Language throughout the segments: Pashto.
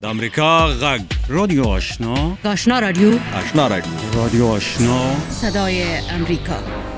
د امریکا غږ رادیو آشنا آشنا رادیو آشنا رادیو رادیو آشنا صدای امریکا.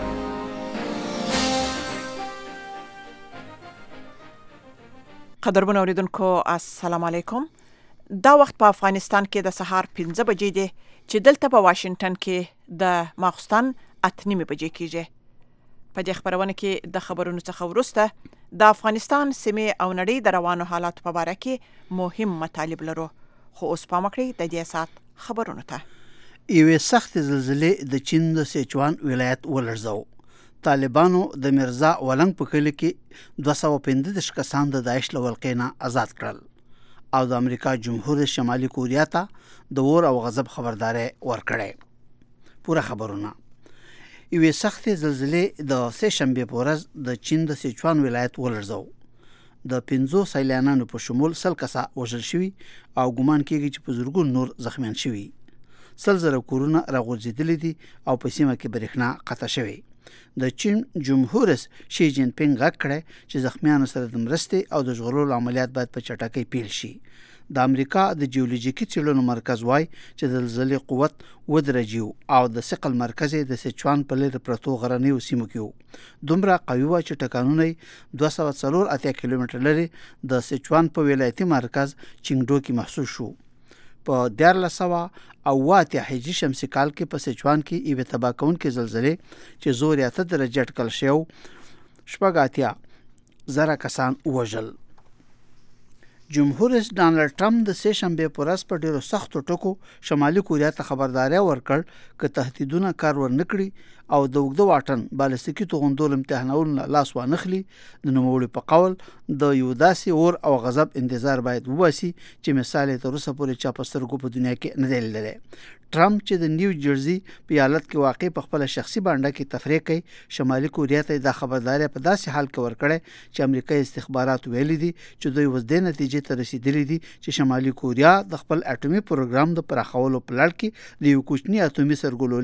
قدرمن اوریدونکو السلام علیکم. دا وخت په افغانستان کې د سهار 5 بجې دی چې دلته په واشنگټن کې د ماخستن 8:30 بجې کېږي. په دې خبرونه کې د خبرونو څخه وروسته د افغانستان سیمې او نړۍ د روانو حالاتو په اړه کې مهم مطالب لرو. خو اوس پام وکړئ د دې سات خبرونو ته. یوې سخت زلزلې د چین د سیچوان ولایت ولړزاو. طالبانو د مرزا ولنګ په کلی کې 215 کسان د داعش له ولقې نه آزاد کړل او د امریکا جمهور شمالي کوریا ته د اور او غضب خبرداري ورکړې. پوره خبرونه. یوې سخت زلزلې د سه شنبه په ورځ د چین د سیچوان ولایت ولړزاو. د 50 سیلانیانو په شمول 100 کسه وژل شوي او ګومان کېږي چې په زرګونو نور زخمیان شوي. 100 کورونه راغورځېدلي دي او په سیمه کې برېښنا قطع شوې. د چین جمهور رئیس شي جین پینګ غږ کړی چې زخمیانو سره د مرستې او د ژغورلو عملیات باید په چټکۍ پیل شي. د امریکا د جیولوژیکي څېړنو مرکز وايي چې د زلزلې قوت 7 درجې او د ثقل مرکز د سیچوان په لرې پرتو غرنیو سیمو کې و. دومره قوي و چې ټکانونه 284 کیلومتر لري د سیچوان په ولایتي مرکز چینګډو کې محسوس شو. په 1408 هجري شمسي کال کې په سیچوان کې یوه تباه کوونکې زلزلې چې زور یې 8 درجې اټکل شو 80,000 کسان وژل. جمهور رئیس ډانلډ ټرمپ د سه شنبه په ورځ په ډیرو سختو ټکو شمالي کوریا ته خبرداري ورکړ چې تهدیدونه کار ورنکړي او د اوږده واټن بالستیکي توغندول امتحانونه لاس وانخلي. د نوموړي په قول د یو داسې اور او غضب انتظار باید وباسي چې مثال تر اوسه پورې چا په سترګو په دنیا کې نه دی لیدلی. ټرمپ چې د نیو جرسي په ایالت کې واقع په خپل شخصي باندې کې تفریح کوي شمالي کوریا ته د خبرداري په داسې حال کې ورکړي چې امریکایي استخبارات ویلي دي چې دوی اوس د نتیجې ته رسیدلي دي چې شمالي کوریا د خپل اټومي پروګرام د پراخولو په لړ کې د یو کوچني اټومي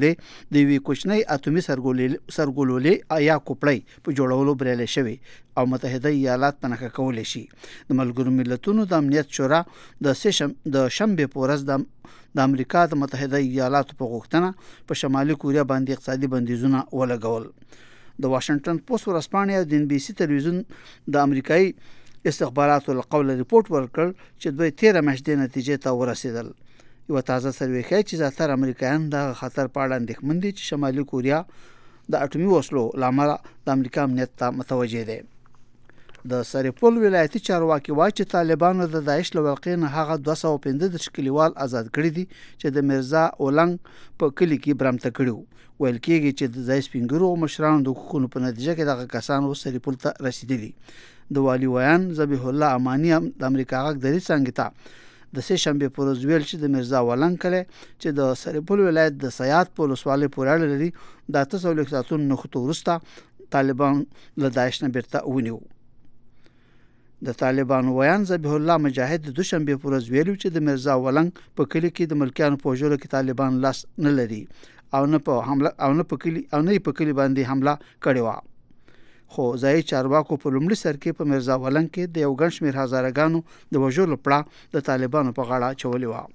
سرګولولې یا کوپړۍ په جوړولو بریالي شوی او متحده ایالات په نخښه کولای شي. د ملګرو ملتونو د امنیت شورا د شنبه په ورځ د امریکا د متحده ایالاتو په غوښتنه په شمالي کوریا باندې اقتصادي بندیزونه ولګول. د واشنگټن پوسټ ورځپاڼې او د NBC تلویزیون د امریکایي استخباراتو له قوله ریپورت ورکړ چې دوی 13 میاشتې نتیجې ته ورسېدل. یو تازه سروې ښیي چې زیاتره امریکایان د خطر په اړه اندېښمن دي چې شمالي کوریا د اټومي وسلو لامل د امریکا امنیت ته متوجه دی. د سریپول ولایتي چارواکي وايي چې طالبانو د داعش له ولقې نه هغه 215 کلیوال آزاد کړي دي چې د مرزا اولنګ په کلی کې برمته کړي. ویل کېږي چې د ځای سپینګرو مشرانو د حقوقو په نتیجه کې دغه کسان سریپول ته رسیدلي. د والي ویان ذبیح الله امانی د امریکا غږ درې څنګه ته د سه شنبه په ورځ ویل چې د مرزا ولنګ کله چې د سریپول ولایت د سیات په ولسوالۍ پورې اړه لري د 800 ساتون نخښو وروسته طالبان له داعش نه بیرته ونیو. د طالبانو ویان ذبیح الله مجاهد د دوشنبه په ورځ ویلو چې د مرزا ولنګ په کلی کې د ملکیانو په وژلو کې طالبان لاس نه لري او نه په کلی باندې حمله کړې وه. خو ځایي چارواکو په لومړي سر کې په مرزا ولنګ کې د یو ګڼ شمېر هزارګانو د وژلو پړه د طالبانو په غاړه اچولې وه.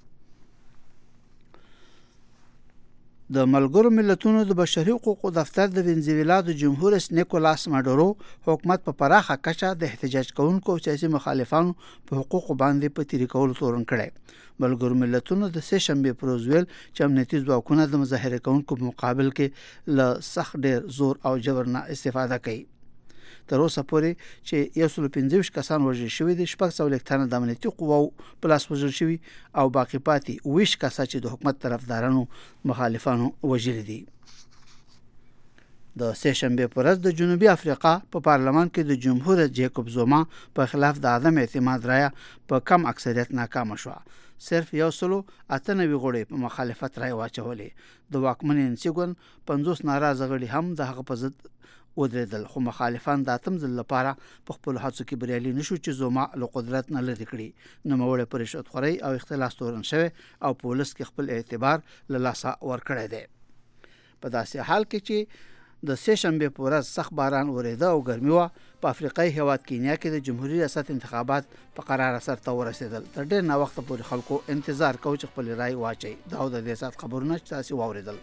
د ملګرو ملتونو د بشري حقوقو دفتر د وینزویلا د جمهور رئیس نیکولاس ماډورو حکومت په پراخه کچه د احتجاج کوونکو او سیاسي مخالفانو په حقوقو باندې په تیری کولو تورن کړی. ملګرو ملتونو د سه شنبه پر ورځ ویل چې امنیتي ځواکونه د مظاهره کوونکو په مقابل کې له سخت ډیر زور او جبر نه استفاده کوي. تر اوسه پورې چې 115 کسان وژل شوي دي، 600 تنه د امنیتي قواو په لاس وژل شوي او باقي پاتې 20 کسان چې د حکومت طرفدارانو مخالفانو وژل دي. د سه شنبه پر ورځ د جنوبي افریقا په پارلمان کې د جمهور جیکوب زوما په خلاف د عدم اعتماد رایه په کم اکثریت ناکام شو. صرف 198 غړي په مخالفت رایه واچولې. د واکمن انسیګون 50 ناراضه غړي هم د هغه په ضد ودرېدل، خو مخالفان د اتم ځل لپاره په خپل هڅو کې بریالي نشو چې زوما له قدرت نه لرې کړي. نوموړی په رشوت خورۍ او اختلاس تورن شوی او په ولس کې خپل اعتبار له لاسه ورکړی دی. په داسې حال کې چې د سه شنبه په ورځ سخت باران وریده او ګرمي وه. په افریقایي هیواد کینیا کې د جمهوریت ریاست انتخابات په قرار سرته ورسېدل. تر ډېر ناوخته پورې خلکو انتظار کوي چې خپل رای واچوي. دا د دې سات خبرونه چې تاسو واوریدل.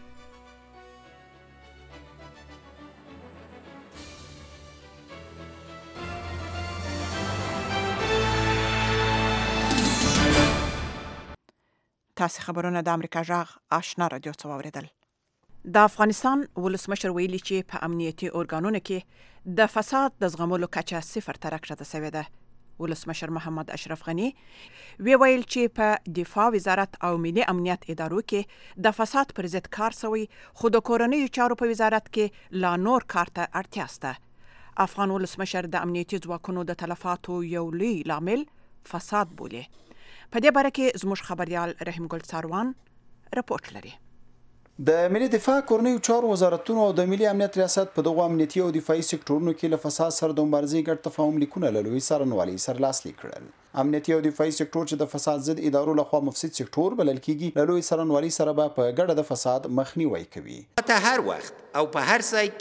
تاسو خبرونه د امریکا جغ آشنا رادیو څخه واوریدل. د افغانستان ولسمشر ویلي چې په امنیتي ارګانونو کې د فساد د زغمولو کچه 0 ته راکښته شوې ده. ولسمشر محمد اشرف غنی ویل چې په دفاع وزارت او ملي امنیت ادارو کې د فساد پر ضد کار شوی، خو د کورنیو چارو په وزارت کې لا نور کار ته اړتیا شته. افغان ولسمشر د امنیتي ځواکونو د تلفاتو یو لوی لامل فساد بولي. په دې باره کې زموږ خبريال رحیم ګل ساروان رپورټ لري. د ملي دفاع کورنیو چارو وزارتونو او د ملي امنیت ریاست په دغه امنیتي او دفاعي سکتورونو کې له فساد سره د مبارزې ګډ تفاهم لیکونه له لوی څارنوالۍ سره لاسلیک کړل. امنیتي او دفاعي سکتور چې د فساد ضد ادارو لخوا مفسد سکتور بلل کیږي، له لوی څارنوالۍ سره به په ګډه د فساد مخنیوي کوي. ته هر وخت او په هر ځای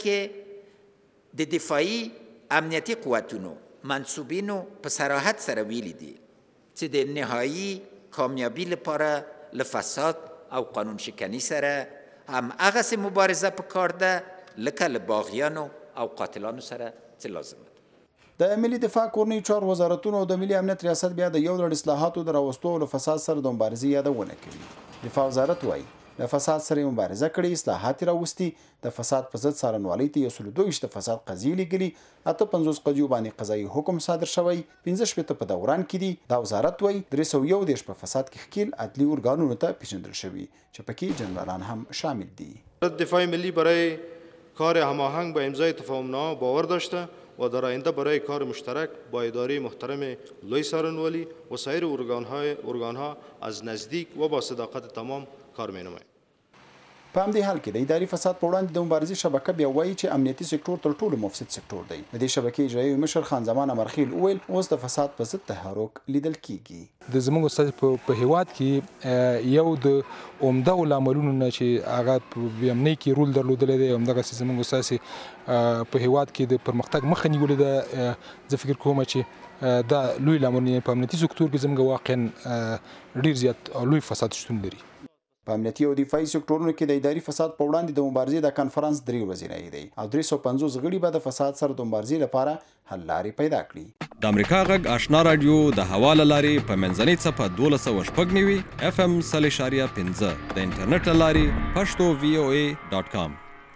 کې د دفاعي امنیتي قوتونو منسوبینو په صراحت سره ویلي دي چې د نهایی کامیابی لپاره له فساد او قانون شکنی سره هم هغه سه مبارزه پکار ده لکه له باغیانو او قاتلانو سره چې لازم ده. د ملي دفاع کورنیو چارو وزارتونو او د ملي امنیت ریاست بیا د یو ډول اصلاحاتو د راوستو له فساد سره د مبارزې یادونه کوي. دفاع وزارت وايي د فساد سره مبارزه کړي، اصلاحات راوستي، د فساد په ضد څارنوالۍ ته 122 د فساد قضیې لګلي، 50 قضیو باندې قضایي حکم صادر شوی، 15 په دوران کې دي. دا وزارت وايي 311 په فساد کې ښکیل عدلي ارګانونو ته پیژندل شوی چې پکې جنرالان هم شامل دي. دفاع ملی برای کار هماهنگ با امضای تفاهمنامه باور داشته و در آینده برای کار مشترک با اداره محترم لوی څارنوالي و سایر ارگانها از نزدیک و با صداقت تمام کار می‌نماییم. په همدې حال کې د اداري فساد په وړاندې د مبارزې شبکه بیا وایي چې امنیتي سکتور تر ټولو مفسد سکتور دی. د دې شبکې اجرایي مشر خان زمان امرخیل وویل اوس د فساد په ضد تحرک لیدل کیږي. د زموږ استاد په هیواد کې یو د عمده لاملونو نه چې هغه په امنیتي کې رول درلودلی دی، همدغه زموږ استاد په هیواد کې د پرمختګ مخه نیولې ده. زه فکر کوم چې دا لوی لاملونه په امنیتي سکتور کې زموږ واقعا ډیر زیات او لوی فساد شتون لري. په امنیتي او دفاعي سکتورونو کې د اداري فساد په وړاندې د مبارزې د کانفرنس 3 ورځې دی او 350 غړي به د فساد سره د مبارزې لپاره حل لارې پیدا کړي. د امریکا غږ آشنا رادیو د حواله لارې په منځنۍ صفه 1290 FM 3.15 د انټرنیټ لارې pashto.voa.com.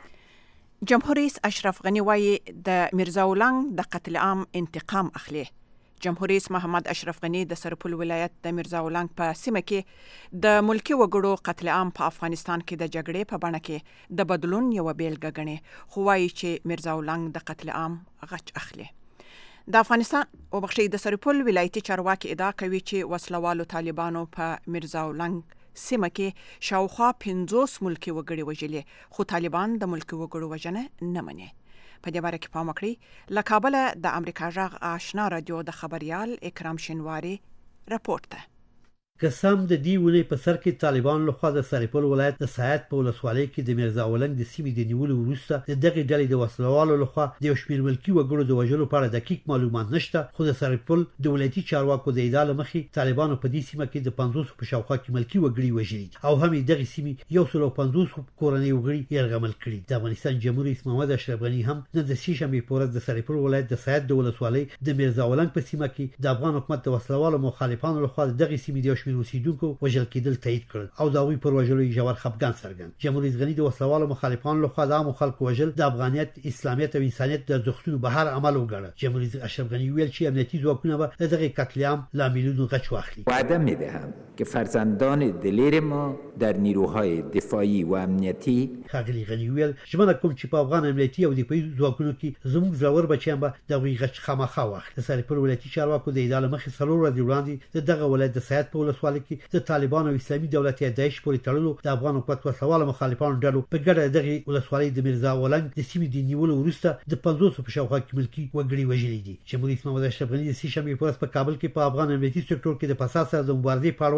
جمهور رئیس اشرف غنی وایي د میرزا ولنګ د قتل عام انتقام اخلي. جمهور رئیس محمد اشرف غنی د سرپل ولایت د میرزا ولنګ په سیمه کې د ملکی وګړو قتل عام په افغانستان کې د جګړې په بڼه کې د بدلون یو بیلګه ګڼي، خو وایي چې میرزا ولنګ د قتل عام غچ اخلي. د افغانستان او بخښي د سرپل ولایتي چارواکي ادعا کوي چې وسلوالو طالبانو په میرزا ولنګ سیمه کې شاوخوا 50 ملکی وګړي وژلي، خو طالبان د ملکی وګړو وژنه نه مني. په دې باره کې پام وکړئ. له کابل د امریکا غږ آشنا رادیو د خبريال اکرام شینواری رپورټ ده. قسم د دې ونې په سر کې طالبان لخوا د سرپل ولایت د سایت په ولسوالۍ کې د میرزا ولنګ د سیمې د نیولو وروسته د دغه ډلې د وسلوالو لخوا د یو شمېر ملکي وګړو د وژلو په اړه دقیق معلومات نشته، خو د سرپل د ولایتي چارواکو د ادعا له مخې طالبانو په دې سیمه کې د 500 په شاوخوا کې ملکي وګړي وژلي او هم دغه سیمې 150 کورنۍ وګړي یرغمل کړي. د افغانستان جمهور رئیس محمد اشرف غنی هم نن د شنبې په ورځ د سرپل ولایت د سایت د ولسوالۍ د میرزا ولنګ په سیمه کې د افغان حکومت د وسلوالو مخالفانو لخوا دغه سیمې د یو شمېر اوسیدونکو وژل کېدل تایید کړل او دا وی پر وژلو ژور خفګان څرګند. جمهور رئیس غنی د وسلوالو مخالفانو لخوا د عام خلکو وژل د افغانیت، اسلامیت او انسانیت د ارزښتونو بهر عمل وګڼه. جمهور رئیس اشرف غنی ویل چې امنیتي ځواکونه به دغه قتل عام لاملونو غچ واخلي. وعده میدهم که فرزندان دلیر ما در نیروهای دفاعی و امنیتی خاغلی غنی ویل ژمنه کوم چې په افغان امنیتي او دفاعي ځواکونو کې زموږ زړور بچیان به دغه غچ خامخا واخلي. د سرپل ولایتي چارواکو د ادعا له مخې 3 ورځې وړاندې دغه ولایت د سایت په ولسوالۍ کې د طالبان او اسلامي دولت داعش پورې تړلو د افغان حکومت وسلوالو مخالفانو ډلو په ګډه دغه ولسوالۍ د میرزا ولنګ د سیمې د نیولو وروسته د 500 په شاوخوا کې ملکي وګړي وژلي دي. جمهور رئیس محمد اشرف غنی د شنبې په ورځ په کابل کې په افغان امنیتي سکتور کې د فساد سره د مبارزې په اړه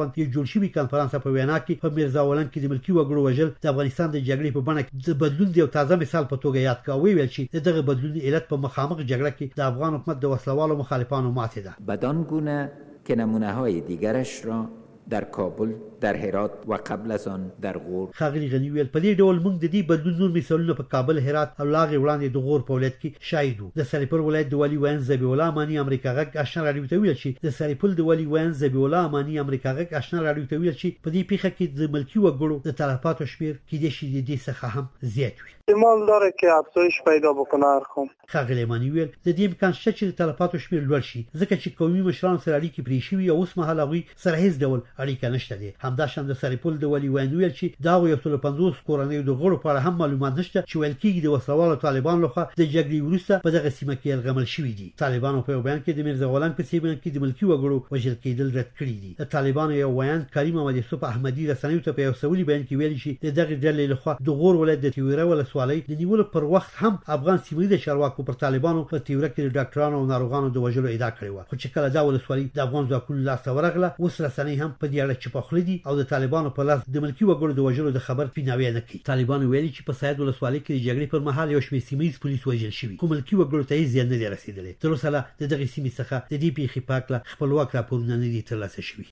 اړوند یو جوړ شوی کانفرنس په وینا کې په میرزا ولنګ کې د ملکی وګړو وژل د افغانستان د جګړې په بڼه د بدلون دی او تازه مثال په توګه یاد کاوه ویل چې دغه بدلون علت په مخامخ جګړه کې د افغان حکومت د وسلوالو مخالفانو ماتې ده. بدان گونه که نمونه‌های دیگرش را در کابل، در هرات و قبل از آن در غور. خاغلی غنی ویل په دې ډول موږ د دې بدلون نور مثالونه په کابل، هرات او لاغې وړاندې د غور په ولایت کې شاهد وو. د سرپل ولایت د والي وین ذبیح الله امانی امریکا غږ آشنا راډیو ته ویل چې د سرپل د والي وین ذبیح الله امانی امریکا غږ آشنا راډیو ته ویل چې په دې پیښه کې د ملکی وګړو د تلفاتو شمیر کې د شي د دې څخه هم زیات وي. احتمال داره که افزایش پیدا بکنه ارقام. خاغلی امانی ویل د دې امکان شته چې د تلفاتو شمیر لوړ شي ځکه چې قومي مشران سره اړیکې پرې شوي او اوس مهال هغوی سره هیڅ ډول اړیکه نشته دي. همداشان د سرپل د والي وین ویل چې دا 150 کورنۍ د غړو په اړه هم معلومات نشته چې ویل کېږي د وسلوالو طالبان لخوا د جګړې وروسته په دغه سیمه کې الغمل شوي دي. طالبانو په بیان کې د میرزا غلام په سیمه کې د ملکی وګړو وژل کېدل رد کړي دي. د طالبانو یو ویان کریم محمد یوسف احمدی رسنیو ته په یو سوالي بیان کې ویل چې دغه ډلې لخوا د غور ولایت د تیوره ولسوالۍ د نیولو پر وخت هم افغان سیمې د چارواکو پر طالبانو په تیوره کې د ډاکټرانو او ناروغانو د وژلو ادعا کړې و. خو چې کله دا ولسوالۍ د افغان ځواکونو لاس ورغله اوس رسنۍ هم په دې اړه چپخلي دي او د طالبانو په لاس د ملکی وګړو د وژلو د خبر پیناوی نه کوي. طالبانو ویلي چې په سید ولسوالۍ کې د جګړې پر مهال یو شمېر سیمه‌ییز پولیس وژل شوي خو ملکی وګړو ته زیان نه دی رسیدلی. تر اوسه لا د دغې سیمې څخه د دې پیښې په هکله خپلواک راپورونه نه دي ترلاسه شوي.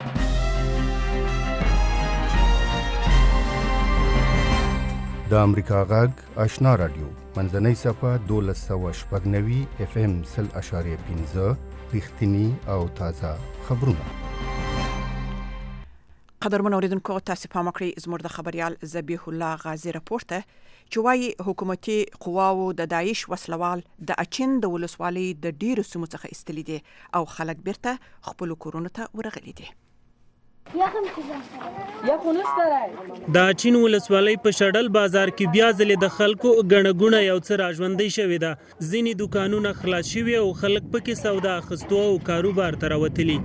د امریکا غږ آشنا راډیو منځنۍ صفحه 1290 FM 0.5 رښتینی او تازه خبرونه. قدرمن اوریدونکو تاسو په مکرې زموږ د خبريال ذبیح الله غازی راپور ته چې وايي حکومتي قواو د داعش وسلوال د اچین د ولسوالۍ د ډیرو سیمو څخه استلې دي او خلک بیرته خپل کورونو ته ورغلي دي. د اچین ولسوالۍ په شډل بازار کې بیا ځلې د خلکو ګڼه یو څه راژوندۍ شوې ده. ځینې دوکانونه خلاص شوي او خلک پکې سودا اخیستو او کاروبار ته راوتلي.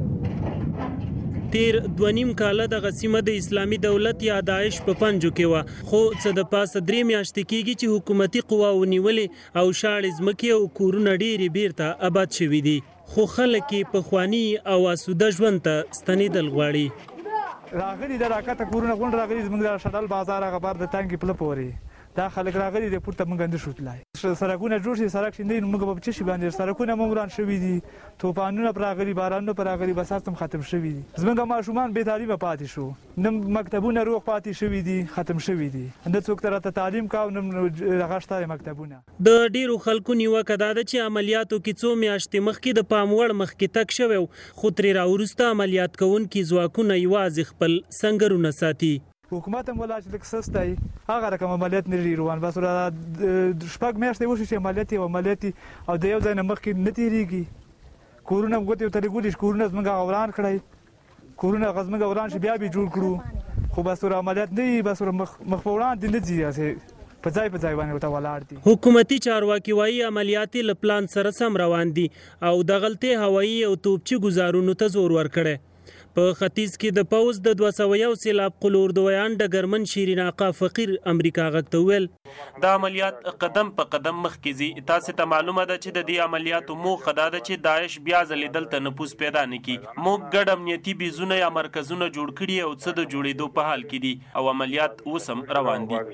تیر 2.5 کاله دغه سیمه د اسلامي دولت یا داعش په پنجو کې وه خو څه د پاسه 3 میاشتې کېږي چې حکومتي قواو نیولې او شاړې ځمکې او کورونه ډېرې بیرته آباد شوي دي خو خلک یې پخواني او آسوده ژوند ته ستنېدل غواړي. راغلي د راکته کورونه غونډ راغلي زموږ د شډل بازار هغه بار د تانګې پله پورې دا خلک راغلي د پورته موږ اندې شو تلای سړکونه جوړ شي سړک شي نه موږ په چشي باندې سړکونه موران شوي دي توپانونه پر راغلي بارانونه پر راغلي بس هم ختم شوي دي زموږ ماشومان به تعلیم پاتې شو نن مکتبونه روغ پاتې شوي دي ختم شوي دي اند څوک تر ته تعلیم کاو نن غشتای مکتبونه. د ډیرو خلکو نیوکه دا ده چې عملیاتو کې څو میاشتې مخکې د پاموړ مخکې تک شوی خو ترې راوروسته عملیات کوونکي ځواکونه یوازې خپل سنګرونه ساتي. حکومت هم ولا چې سستای هغه رقم عملیات نه روان بس را شپږ میاشتې وشي چې عملیات او د یو ځای نه مخکې نه تیریږي کورونه غوته ترې ګولې کورونه زمونږ اوران کړی کورونه غزمږ اوران شي بیا به جوړ کړو خو بس عملیات نه بس مخ په وړاندې نه ځي په ځای باندې وته ولاړ دي. حکومتي چارواکي وايي عملیات له پلان سره سم روان دي او د غلطي هوایي او توپچي گزارونو ته زور ورکړي. په ختیځ کې د پوز د 201 سیلاب قلور دویان ډګرمن شیرین آقا فقیر امریکا غږ ته ویل دا عملیات قدم په قدم مخکې ځي. تاسو ته معلومه ده چې د دې عملیاتو موخه دا ده چې داعش بیا ځلې دلته نفوذ پیدا نه کړي. موږ ګډ امنیتي بیزونه یا مرکزونه جوړ کړي او څه د جوړېدو په حال کې دي او عملیات اوس هم روان دي.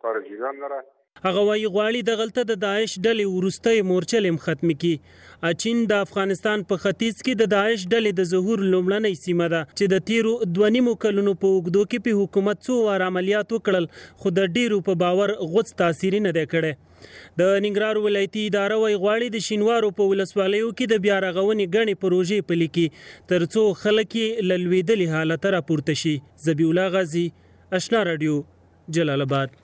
هغه وايي غواړي د غلطه د داعش ډلې وروستۍ مورچل هم ختم کړي. اچین د افغانستان په ختیځ کې د داعش ډلې د ظهور لومړنۍ سیمه ده چې د تیرو 2.5 کلونو په اوږدو کې په حکومت څو وار عملیات وکړل خو د ډیرو په باور غوڅ تاثیر نه دی کړی. د ننګرهار ولایتي اداره وايي غواړي د شینوارو په ولسوالیو کې د بیا رغونې ګڼې پروژې پلي کړي ترڅو خلک یې له لوېدلي حالته راپورته شي. ذبیح الله غازی آشنا راډیو جلال آباد.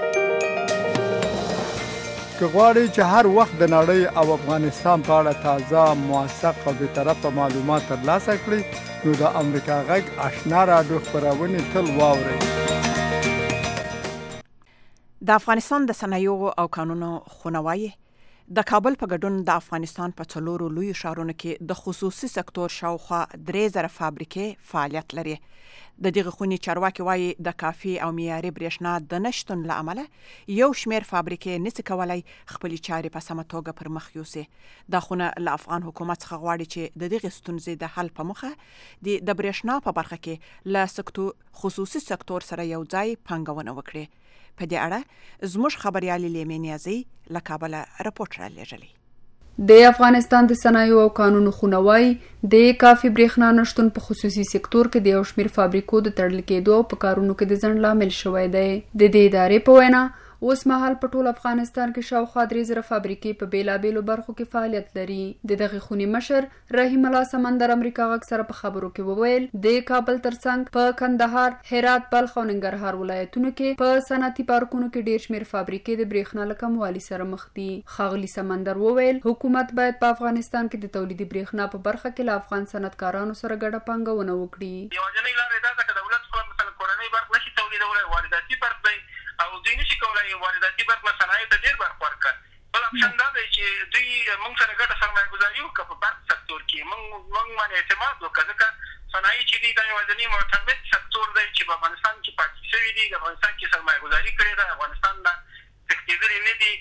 که غواړئ چې هر وخت د نړۍ او افغانستان په اړه تازه موثق او بېطرفه معلومات ترلاسه کړئ نو د امریکا غږ آشنا راډیو خپرونې تل واورئ. د افغانستان د صنایعو او کانونو خونه وايي د کابل په ګډون د افغانستان په څلورو لوی ښارونو کې د خصوصي سکتور شاوخوا 3000 فابریکې فعالیت لري. د دغه خونې چارواکي وایي د کافي او معیاري برېښنا د نشتون له امله یو شمېر فابریکې نشي کولی خپلې چارې په سمه توګه پر مخ یوسي. دا خونه له افغان حکومت څخه غواړي چې د دغه ستونزې د حل په موخه د برېښنا په برخه کې له خصوصي سکتور سره یو ځای پانګونه وکړي. په دې اړه زموږ خبريالي لیمې نیازي له کابل راپورټ را لېږلی. د افغانستان د صنایعو او قانونو خونوای د کافي برېښنا نشتون په خصوصي سکتور کې د یو شمېر فابریکو د تړل کېدو په کارونو کې د ځنډ لامل شوی دی. د دې ادارې په وینا اوس مهال په ټول افغانستان کې شاوخوا 3000 فابریکې په بیلابېلو برخو کې فعالیت لري. د دغه خونې مشر رحیم الله سمندر امریکا غږ سره په خبرو کې وویل د کابل ترڅنګ په کندهار، هرات، بلخ او ننګرهار ولایتونو کې په صنعتي پارکونو کې ډېر شمېر فابریکې د برېښنا له کموالي سره مخ دي. ښاغلي سمندر وویل حکومت باید په افغانستان کې د تولیدي برېښنا په برخه کې له افغان صنعتکارانو سره ګډه پانګونه وکړي. یوازینۍ لاره دا ده چې دولت خپل مثلا کورنۍ برخه نشي تولیدولی، وارداتي برخه دی او دوی نشي کولای وارداتي برخه صنایع ته ډېر برخه ورکړي. بل اپشن دا دی چې دوی موږ سره ګډه سرمایه ګزاري وکړي په برق سکتور کې. موږ باندې اعتماد وکړو ځکه صنایع چې دي دا یوازینی معتمد سکتور دی چې په افغانستان کې پاتې شوي دي. د افغانستان کې سرمایه ګزاري کړې ده، افغانستان نه تښتېدلي نه دي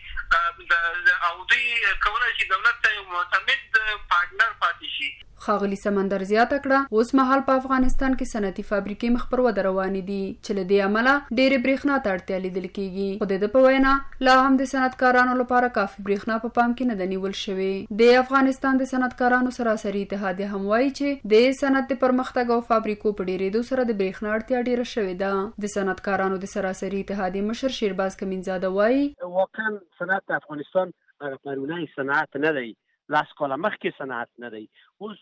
او دوی کولی شي دولت ته یو معتمد پارټنر پاتې شي. ښاغلي سمندر زیاته کړه اوس مهال په افغانستان کې صنعتي فابریکې مخ پر وده روانې دي چې له دې امله ډېرې برېښنا ته اړتیا لیدل کېږي. خو د ده په وینا لا هم د صنعتکارانو لپاره کافي برېښنا په پام کې نه ده نیول شوې. د افغانستان د صنعتکارانو سراسري اتحادیه هم وایي چې د صنعت د پرمختګ او فابریکو په ډېرېدو سره د برېښنا اړتیا ډېره شوې ده. د صنعتکارانو د سراسري اتحادیې مشر شیرباز کمینزاده وایي واقعا صنعت افغانستان پرونی صنعت نه دی، لاس کاله مخکې صنعت نه دی. اوس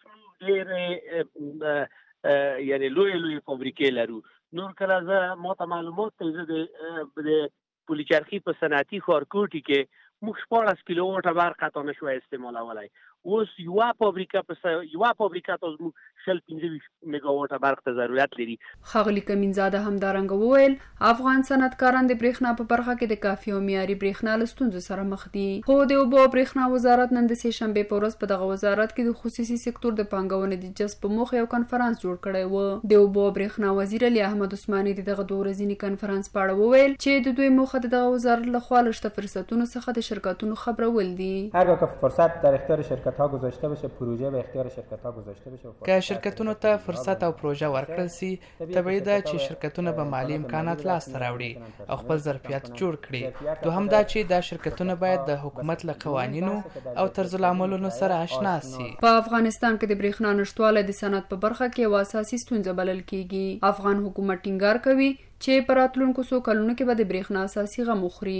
ډېرې یعنی لوی فابریکې لرو. نور کله زه ماته معلومات دی زه د پلچرخي په صنعتي ښارګوټي کې موږ 14 کیلو واټه برق حتی نشو استعمالولی. اوس یوه فابریکه ته زموږ 25 میګاواټه برق ته ضرورت لري. ښاغلي کمینزاده همدارنګه وویل افغان صنعتکاران د برېښنا په برخه کې د کافي او معیاري برېښنا له ستونزو سره مخ دي. خو د اوبو او برېښنا وزارت نن د سې شنبې په ورځ په دغه وزارت کې د خصوصي سکتور د پانګونې د جذب په موخه یو کنفرانس جوړ کړی و. د اوبو او برېښنا وزیر علي احمد عثماني د دغه 2 ورځني کنفرانس په اړه وویل چې د دوی موخه د دغه وزارت لخوا له شته فرصتونو څخه د شرکتونو خبرول دي. هرگاه که فرصت در اختیار شرکت‌ها گذاشته بشه، پروژه به اختیار شرکت‌ها گذاشته بشه، که شرکتونو ته فرصت او پروژه ورکړل سي، طبیعي ده چې شرکتونه به مالی امکانات لاسته راوړي او خپل ظرفیت جوړ کړي. دوهم دا چې دا شرکتونه باید د حکومت له قوانینو او طرز العملونو سره آشنا سي. په افغانستان کې د برېښنا نشتوالی د صنعت په برخه کې یو اساسي ستونزه بلل کېږي. افغان حکومت ټینګار کوي چې په راتلونکو څو کلونو کې به د برېښنا اساسي غم وخوري.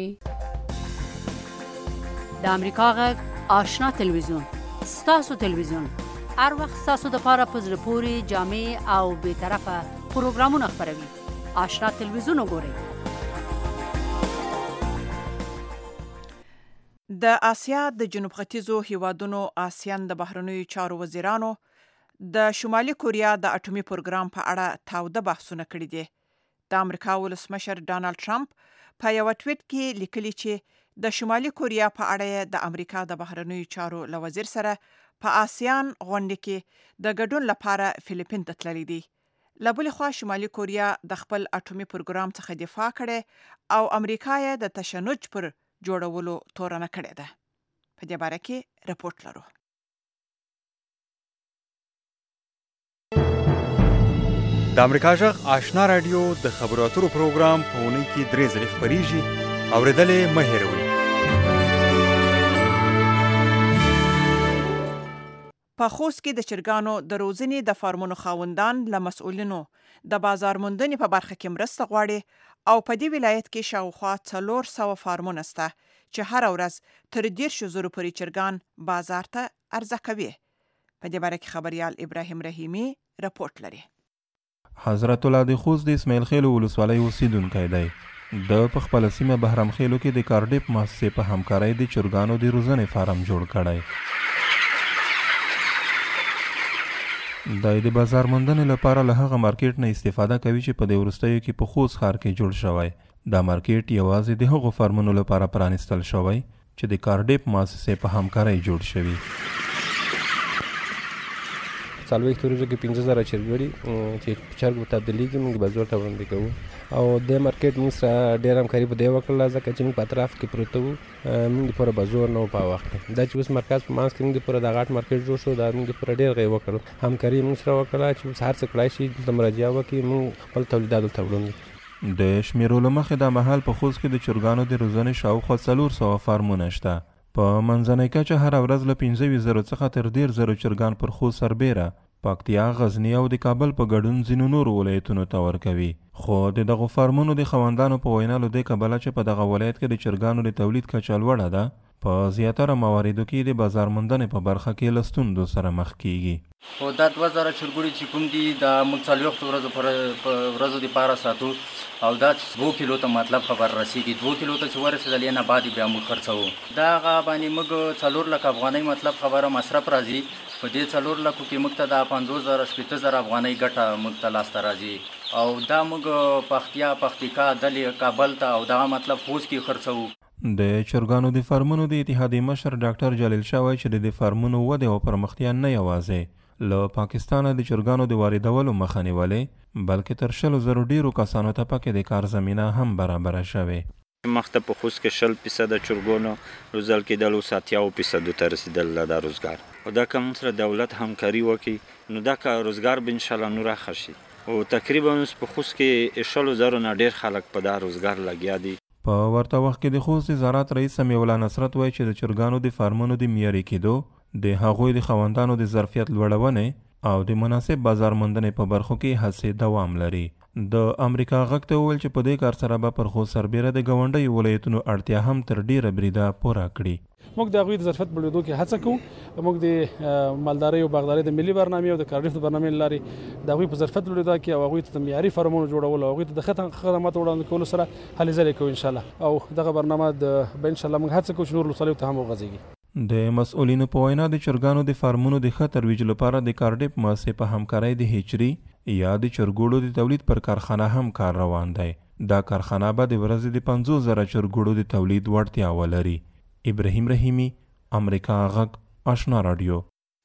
د امریکا غږ آشنا تلویزیون ستاسو تلویزیون هر وخت ستاسو د پاره په زړه پورې جامع او بې طرفه پروګرامونه خپروي. آشنا تلویزیون وګورئ. د آسیا د جنوب ختیځو هیوادونو آسیان د بهرنیو چارو وزیرانو د شمالي کوریا د اټومي پروګرام په اړه تاوده بحثونه کړي دي. د امریکا ولسمشر ډانلډ ټرمپ په یو ټویټ کې لیکلي چې د شمالي کوریا په اړه د امریکا د بهرنیو چارو له وزیر سره په آسیان غونډه کې د ګډون لپاره فلیپین ته تللی دي. له بلې خوا شمالي کوریا د خپل اټومي پروګرام څخه دفاع کړې او امریکا یې د تشنج پر جوړولو تورنه کړې ده. په دې باره کې رپورټ لرو. د امریکا غږ آشنا رادیو د خبرو اترو پروګرام په اونۍ کې 3 ځلې خپریږي. اورېدلې مه هېروئ. په خوست کې د چرګانو د روزنې د فارمونو خاوندان له مسؤلینو د بازار موندنې په برخه کې مرسته غواړي او په دې ولایت کې شاوخوا 400 فارمونه شته چې هر ورځ تر 10,000 پورې چرګان بازار ته عرضه کوي. په دې باره کې خبريال ابراهیم رحیمی رپورټ لري. حضرت الله د خوست د اسماعیل خیل ولسوالۍ اوسیدونکی دی. د په خپله سیمه بهرام خیلو کې د کارډیپ مؤسسې په همکارۍ د چرګانو د روزنې فارم جوړ کړی. د بازار موندنې لپاره له هغه مارکیټ نه استفاده کوي چې په دې وروستیو کې په خوست ښار کې جوړ شوی. دا مارکیټ یوازې د هغو فارمونو لپاره پرانیستل شوی چې د کارډیپ مؤسسې په همکارۍ جوړ شوي. څلوېښتو ورځو کې 15,000 چرګړي چې په چرګو تبدیلېږي موږ بازار ته وړاندې کوو او د مارکیټ موږ سره ډېره همکاري په دې وکړله ځکه چې موږ په اطراف کې پروته وو موږ دپاره بازار نه و په وخت کې دا چې اوس مرکز په منځ کې موږ دپاره د غټ مارکیټ جوړ شو دا موږ دپاره ډېر غي وکړل همکاري موږ سره وکړله چې اوس هر څه کړای شي دلته مراجعه وکړي موږ خپل تولیدات دلته وړاندې. د شمیرولو مخې دا مهال په خوست کې د چرګانو د روزنې شاوخوا 400 فارمونه شته. په منځنۍ کچه هره ورځ له 15,000 څخه تر 1,000 چرګان پر خوست سربیره پکتیا، غزنی او د کابل په ګډون ځینو نورو ولایتونو ته ورکوي. خو د دغو فارمونو د خاوندانو په وینا له دې کبله چې په دغه ولایت کې د چرګانو د تولید کچه لوړه ده په زیاتره مواردو کې د بازار موندنې په برخه کې له ستونزو سره مخ کیږي. خو دا 2,000 چرګوړي چې کوم دي دا موږ 40 ورځو دپاره ساتو او دا 2 کیلو ته مطلب خبر رسیږي 2 کیلو ته چې ورسېدل نه بعد بیا موږ خرڅوو دا هغه باندې موږ 4 لک افغانۍ مطلب خبره مصرف راځي په دې 4 لکو کې موږ ته د 50,000 افغانۍ ګټه موږ ته لاسته راځي او دا موږ پختیکا دلې کابل ته او دا مطلب خوست کې خرڅوو. د چرګانو د فارمونو د اتحادیې مشر ډاکټر جلیل شاه وایي چې د فارمونو وده او پرمختیا نه یوازې له پاکستانه د چرګانو د واردولو مخه نیولې بلکې تر 100,000 ډیرو کسانو ته پکې د کار زمینه هم برابره شوې. مخته په خوست کې 60% چرګانو روزل کېدل او 70% ته رسیدل دا روزګار او دا کوم سره دولت همکاري وکړي نو دا کار روزګار به ان شاء الله نور خشي او تقریبا په خوست کې 100,000 نه ډیر خلک په دا روزګار لګیا دي. په ورته وخت کې د خوست وزارت رئیس سمیع الله نصرت وایي چې د چرګانو د فارمونو د معیاري کېدو د هغوی د خاوندانو د ظرفیت لوړونې او د مناسب بازار موندنې په برخو کې هڅې دوام لري. د امریکا غږ ته وویل چې په دې کار سره به پر خوست سربیره د ګاونډیو ولایتونو اړتیا هم تر ډیره بریده پوره کړي. موږ د هغوی د ظرفیت بلوړېدو کې هڅه کوو. موږ د مالدارۍ او باغدارۍ د ملي برنامې او د کارډیف د برنامې له لارې د هغوی په ظرفیت بلوړېدا کې او هغوی ته د معیاري فارمونو جوړولو او هغوی ته د ښه خدماتو وړاندې کولو سره هلې ځلې کوو انشاءالله او دغه برنامه به انشاءالله موږ هڅه کوو چې نور ولسوالیو ته هم وغځېږي. د مسؤلینو په وینا د چرګانو د فارمونو د ښه ترویج لپاره د کارډیپ مؤسسې په همکارۍ د هیچري یا د چرګوړو د تولید پر کارخانه هم کار روان دی. دا کارخانه به د ورځې د 50,000 چرګوړو د تولید وړتیا ولري. ابراهیم رحیمی، امریکا غږ آشنا رادیو.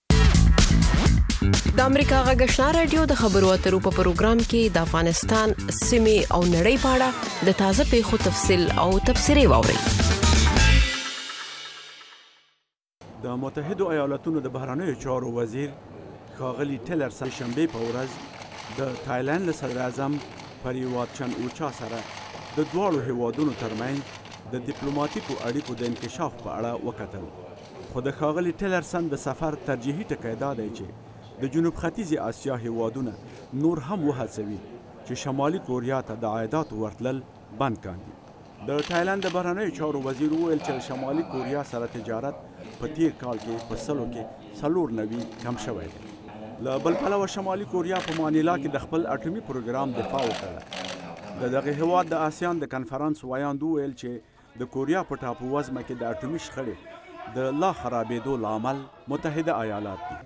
د امریکا غږ آشنا رادیو د خبرو اترو په پروګرام کې د افغانستان سیمې او نړۍ په اړه د تازه پیښو تفصیل او تبصرې واورئ. د متحده ایالاتونو د بهرنیو چارو وزیر ښاغلي ټیلرسن شنبه په ورځ د تایلند له صدر اعظم پریوات چن اوچا سره د دواړو هیوادونو ترمنځ د ډیپلوماټیکو اړیکو د انکشاف په اړه وکتل. خو د ښاغلي ټیلرسن د سفر ترجیحي ټکی دا دی چې د جنوب ختیځې اسیا هیوادونه نور هم وهڅوي چې شمالي کوریا ته د عایداتو ورتلل بند کاندي. د تایلند د بهرنیو چارو وزیر وویل چې شمالي کوریا سره تجارت په تیر کال کې په 100 کې 94 کم شوی دی. له بل پلوه شمالي کوریا په مانیلا کې د خپل اټومي پروګرام دفاع وکړه. دغه هیواد د آسیان د کنفرانس وایاند وویل چې د کوریا په ټاپو وزمه کې د اټومي شخړې د لا خرابېدو لامل متحده ایالات دي.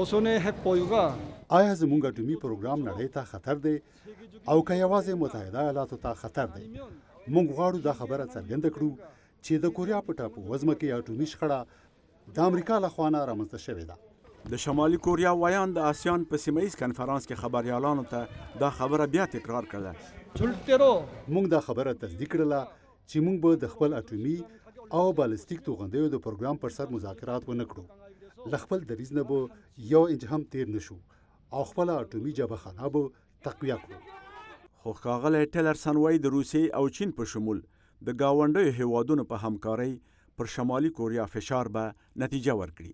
آیا زموږ اټومي پروګرام نړۍ ته خطر دی او که یوازې متحده ایالاتو ته خطر دی؟ موږ غواړو دا خبره څرګنده کړو چې د کوریا په ټاپو وزمه کې اټومي شخړه د امریکا له خوا نه رامنځته شوې ده. د شمالي کوریا وایاند د آسیان په سیمه ییز کنفرانس کې خبريالانو ته دا خبره بیا تکرار کړه. موږ دا خبره تصدیق کړله چې موږ به د خپل اټومي او بالستیک توغندیو د پروګرام پر سر مذاکرات ونه کړو. له خپل دریځ نه به یو انچ هم تیر نشو او خپل اټومي جبهخانه به تقویه کړو. خو ښاغلی ټیلرسن وایي د روسیې او چین په شمول د ګاونډیو هیوادونو په همکارۍ پر شمالي کوریا فشار به نتیجه ورکړي.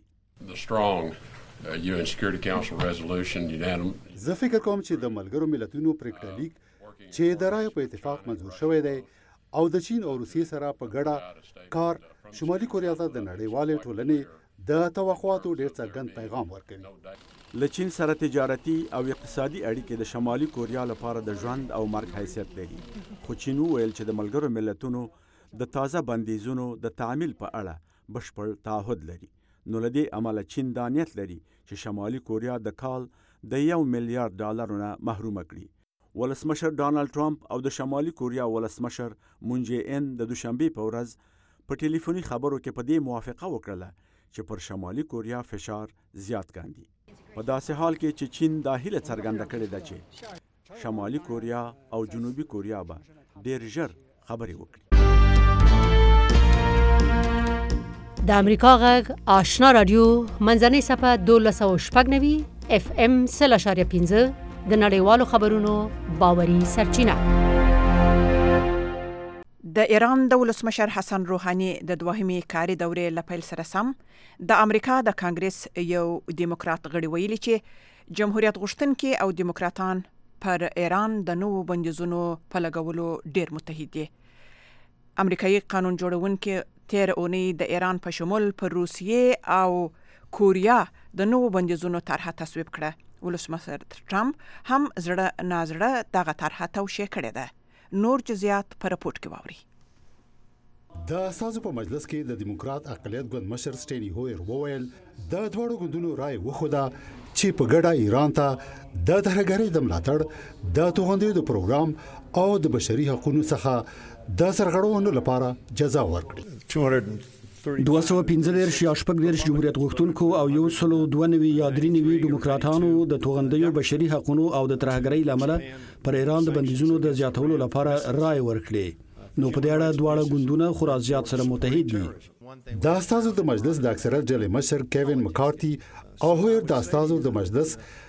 زه فکر کوم چې د ملګرو ملتونو پریکړه لیک چې د رایو په اتفاق منظور شوی دی او د چین او روسیې سره په ګډه کار شمالي کوریا ته د نړیوالې ټولنې د توقعاتو ډېر څرګند پیغام ورکوي. له چین سره تجارتي او اقتصادي اړیکې د شمالي کوریا لپاره د ژوند او مرګ حیثیت لري. خو چین وویل چې د ملګرو ملتونو د تازه بندیزونو د تعمیل په اړه بشپړ تعهد لري. نو له دې امله چین دا نیت لري چې شمالي کوریا د کال د $1 میلیارډ نه محرومه کړي. ولسمشر ډانلډ ټرمپ او د شمالي کوریا ولسمشر مون جې ان د دوشنبه په ورځ په ټلیفوني خبرو کې په دې موافقه وکړه چې پر شمالي کوریا فشار زیات کاندي. په داسې حال کې چې چین دا هیله څرګنده کړې ده چې شمالي کوریا او جنوبي کوریا به ډیر ژر خبرې وکړي. د امریکا غږ آشنا رادیو منځنۍ صفحه 1290 FM 0.5 د نړیوالو خبرونو باوري سرچینه. د ایران د ولسمشر حسن روحاني د دوهمي کاري دورې لپیل سره سم د امریکا د کانګرس یو دیموکرات غړي ویلي چې جمهوریت غوښتونکي او دیموکراتان پر ایران د نوو بندیزونو په لګولو ډیر متحد دي. امریکایي قانون جوړونکي تیر اونۍ د ایران په شمول پر روسیې او کوریا د نوو بندیزونو طرحه تصویب کړه. ولسمشر ټرمپ هم زړه نازړه دغه طرحه توشیح کړې ده. نور جزئیات په رپورت کې واوري. د اساسو په مجلس کې د دیموکرات اقلیت ګوند مشر سټینی هویر وویل د دواړو ګوندونو رائے وخوده چې په ګډه ایران ته د ترهګرۍ د ملاتړ د توغندیو د پروګرام او د بشري حقوقو څخه د سرغړونو لپاره جزا ورکړي. 215 یا شپږ جمهوریت غوښتونکو او 192 یا 93 دیموکراتانو د توغندیو بشري حقوقو او د ترهګرۍ لامل پر ایران د بندیزونو د زیاتولو لپاره رائے ورکړي. نو په دې اړه دواړه ګوندونه خورا زیات سره متحد دي. د استازو د مجلس د اکثریت ډلې مشر کیوین مکارتي او هویر د استازو د مجلس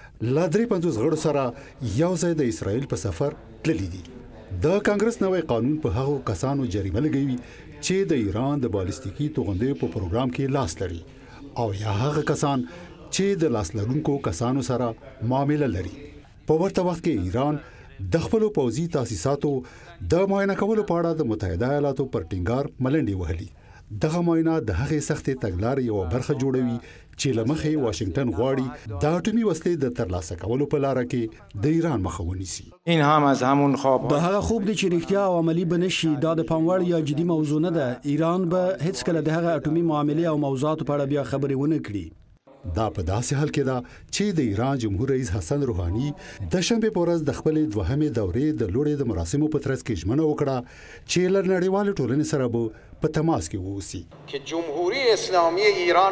ل 350 غړو سره یو ځای د اسرائیل په سفر تللی دي. د کانګرس نوې قانون په هغو کسانو جریمه لګوي چې د ایران د بالستیکي توغندیو په پروګرام کې لاس لري او یا هغه کسان چې د لاس لرونکو کسانو سره معامله لري. په ورته وخت کې ایران د خپل پوځي تاسیساتو د معاینه کولو په اړه د متحده ایالاتو پر ټینګار ملنډي وهلي. دغه معاینه د هغې سختې تګلارې یو برخه جوړوي چې لمخې واشنگټن غواړي د اټومي وسلې د ترلاسه کولو په لار کې د ایران مخه ونیسي. این هم از همون خواب دا هغه خوب دی چې رښتیا او عملی بنشي. دا د پاموړ یا جدي موضوع نه ده. ایران به هیڅ کله د هغه اټومي معاملې او موضوعات په اړه بیا خبرې ونه کړي. دا په داسې حال کې ده چې د ایران جمهور رئیس حسن روحاني د شنبه په ورځ د خپل دوهمې دورې د لوړې د مراسمو په ترڅ کې ژمنه وکړه چې له نړیوال ټولنې سره به په تماس کې ووسي چې جمهوریت اسلامي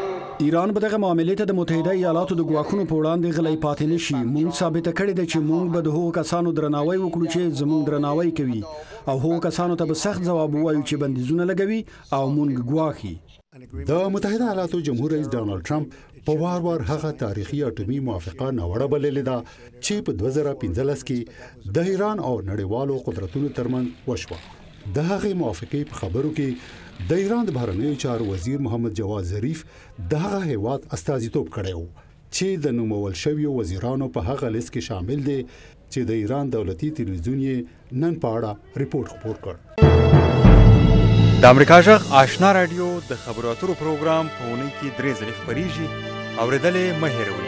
ایران به دغه معاملې ته د متحده ایالاتو د ګواښونو په وړاندې غلی پاتې نشي. موږ ثابت کړی دی چې موږ به د هغو کسانو درناوی وکړو چې زموږ درناوی کوي او هغو کسانو ته به سخت ځواب ووایو چې بندیزونه لګوي او موږ ګواښي. د متحده ایالاتو جمهور رئیس ډانلډ ټرمپ په وار هغه تاریخي اټومي موافقه ناوړه بللې ده چې په 2015 کې د ایران او نړیوالو قدرتونو ترمنځ وشوه. د هغې موافقې په خبرو کې د ایران د بهرنیو چارو وزیر محمد جواد ظریف د هغه هیواد استازیتوب کړی و چې د نومول شویو وزیرانو په هغه لیست کې شامل دي چې د ایران دولتي تلویزیون یې نن په اړه ریپورت خپور کړ. د امریکا غږ آشنا رادیو د خبرو اترو پروګرام په اونۍ کې 3 ځلې خپریږي. اورېدلې مه هېروئ.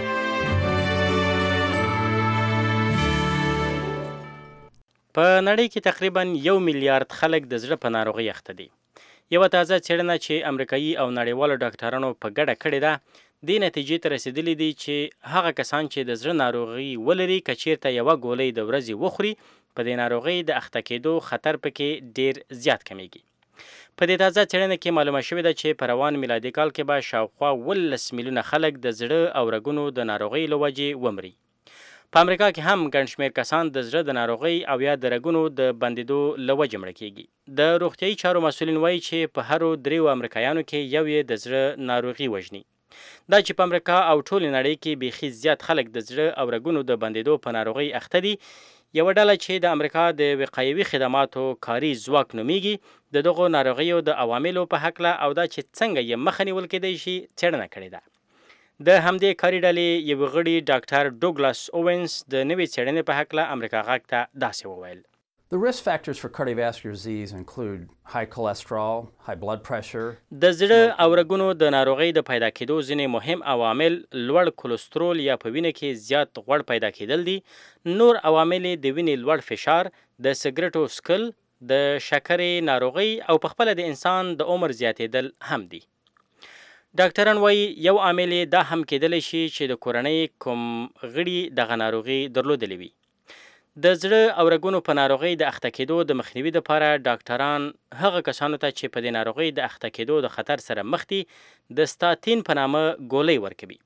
په نړۍ کې تقریبا 1 میلیارډ خلک د زړه په ناروغۍ اخته دي. یوه تازه څېړنه چې امریکایي او نړیوالو ډاکټرانو په ګډه کړې ده دې نتیجې ته رسېدلي دي چې هغه کسان چې د زړه ناروغي ولري که چیرته یوه ګولۍ د ورځې وخوري په دې ناروغۍ د اخته کېدو خطر پکې ډیر زیات کمیږي. په دې تازه څېړنه کې معلومه شوې ده چې په روان میلادي کال کې به شاوخوا 18 میلیونه خلک د زړه او رګونو د ناروغۍ له وجې ومري. په امریکا کې هم ګڼ شمېر کسان د زړه د ناروغۍ او یا د رګونو د بندېدو له وجې مړه کېږي. د روغتیایي چارو مسؤلین وایي چې په هرو 3 امریکایانو کې یو یې د زړه ناروغي وژني. دا چې په امریکا او ټولې نړۍ کې بیخي زیات خلک د زړه او رګونو د بندېدو په ناروغۍ اخته دي. یوه ډله چې د امریکا د وقایوي خدماتو کاري ځواک نومیږي د دغو ناروغیو د عواملو په هکله او دا چې څنګه یې مخه نیول کېدی شي څېړنه کړې ده. د همدې کاري ډلې یو غړي ډاکټر ډوګلاس اوونز د نوې څېړنې په هکله امریکا غږ ته داسې وویل. The risk factors for cardiovascular disease include high cholesterol, high blood pressure. د زړه او رګونو د ناروغۍ د پیدا کېدو ځینې مهم عوامل لوړ کولېسترول یا په وینه کې زیات غوړ پیدا کېدل دي. نور عوامل د وینې لوړ فشار، د سګرټو څښل، د شکرې ناروغۍ او په خپله د انسان د عمر زیاتېدل هم دي. ډاکټران وایي یو عامل دا هم کېدلی شي چې د کورنۍ کوم غړي دغه ناروغي درلودلې وي. د زړه او رګونو په ناروغۍ د اخته کېدو د مخنیوي لپاره ډاکټران هغه کسانو ته چې په دې ناروغۍ د اخته کېدو د خطر سره مخ دي د ستاتین په نامه ګولۍ ورکوي.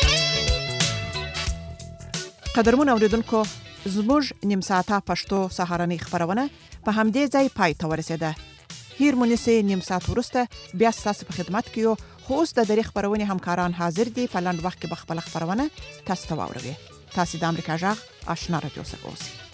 قدرمن اوریدونکو، زموږ نیم ساعته پښتو سهارنۍ خبرونه په همدې ځای پای ته ورسېده. هیر مونږ نیم ساعت وروسته بیا ستاسو په خدمت کې یو. خو اوس د درې خبرونې همکاران حاضر دي. په لنډ وخت کې به خپله خبرونه تاسو ته واوروي. تاسو د امریکا غږ آشنا رادیو سره اوسئ.